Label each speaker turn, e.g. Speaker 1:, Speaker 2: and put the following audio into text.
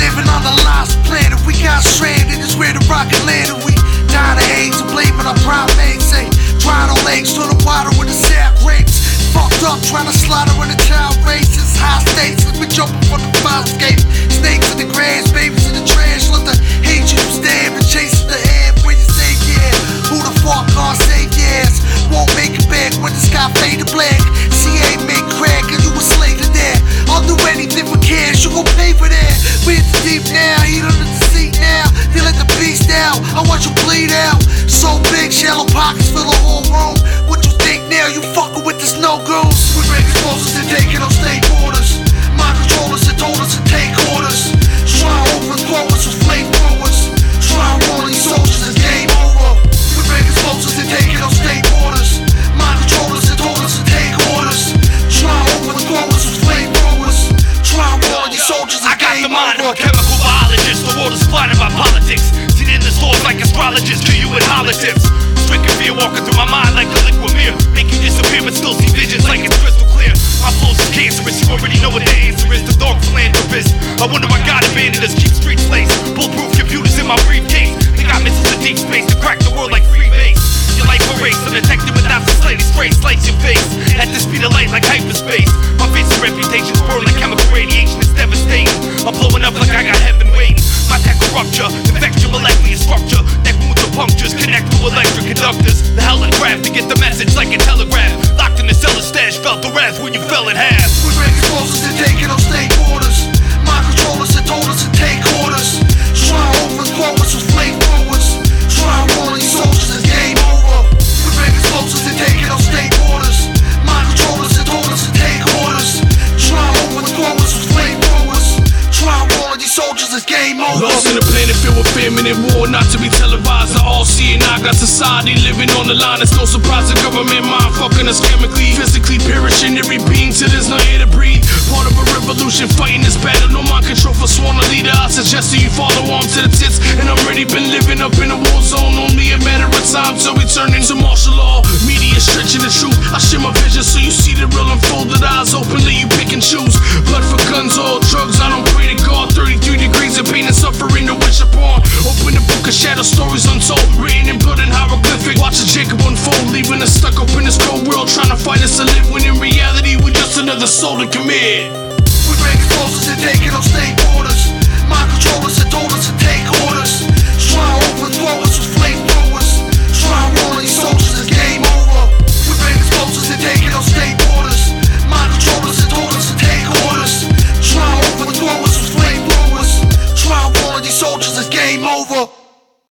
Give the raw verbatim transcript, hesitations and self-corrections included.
Speaker 1: living on the lost planet. We got stranded, it's where the rocket landed. We died of AIDS and blaming our primates. Say, dried our legs to the water with the sap grapes. Fucked up trying to slaughter in the child races. High stakes as we jumping from the fire escape. Snakes in the grass, babies in the trash. Let the hate you stab and chase the air. When you say yeah, who the fuck can't say yes? Won't make it back when the sky faded black. C A make crack and you a slave to that. I'll do anything for cash, you gon' pay for that. We in the deep now, heat under the seat now. They let the beast out, I watch you bleed out. So big, shallow pockets fill the whole room. What you think now, you fucking with this no goose? We break explosives and taking on state borders. My controllers have told us to take orders. Try overthrow us with flamethrowers. Try rolling soldiers, it's game over. We break explosives and taking on state borders. My controllers have told us to take orders. Try overthrow us with flamethrowers. Try rolling these soldiers, it's game over.
Speaker 2: I got the mind of a chemical biologist. The world is blinded by politics. Sitting in the stores like astrologists, do you with holotips? Stricken fear walking through my mind like a liquid mirror. Make you disappear but still see visions like it's crystal clear. My flow's is cancerous, you already know what the answer is. The dog philanthropist, I wonder why God abandoned us. Keep streets laced, bulletproof computers in my briefcase. They got missiles in deep space to crack the world like freebase. Your life erased, I'm detected without the slightest trace. Slice your face, at the speed of light like hyperspace. My face and reputation's burned like chemical radiation, it's devastating. I'm blowing up like I got heaven waiting. My tech will rupture, infect your molecular structure. Neck wounds or punctures, connect to electric conductors. The hell and craft to get the message like a telegraph. Locked in the cellar stash, felt the wrath when you fell in half.
Speaker 1: We break explosives and taking on state borders. My controllers have told us to take orders. Try overthrow us with flamethrowers. Try rolling soldiers, it's game over. We break explosives and taking on state borders. My controllers have told us to take orders. Try overthrow us with flamethrowers. Try rolling these soldiers, it's game over.
Speaker 3: Lost in a planet filled with famine and war, not to be televised. The all-seeing eye got society living on the line. It's no surprise the government mind fucking us chemically, physically perishing every being till there's no air to breathe. Part of a revolution fighting this battle, no mind control for sworn a leader. I suggest that you follow on to the tits, and I'm already been living up in a war zone. Only a matter of time till we turn into martial law. Media stretching the truth, I share my vision so you see the real unfolded. Eyes open, let you pick and choose. Blood for guns, all drugs, I don't pray to God. Thirty-three degrees of pain and suffering to wish upon. Open the book of shadow stories untold, written in blood and hieroglyphic. Watch it Jacob unfold, leaving us stuck up in this cold world, trying to fight us to live, when in reality we're just another soul to commit.
Speaker 1: We break explosives and taking on state borders. My controllers have told us to take orders. Try overthrow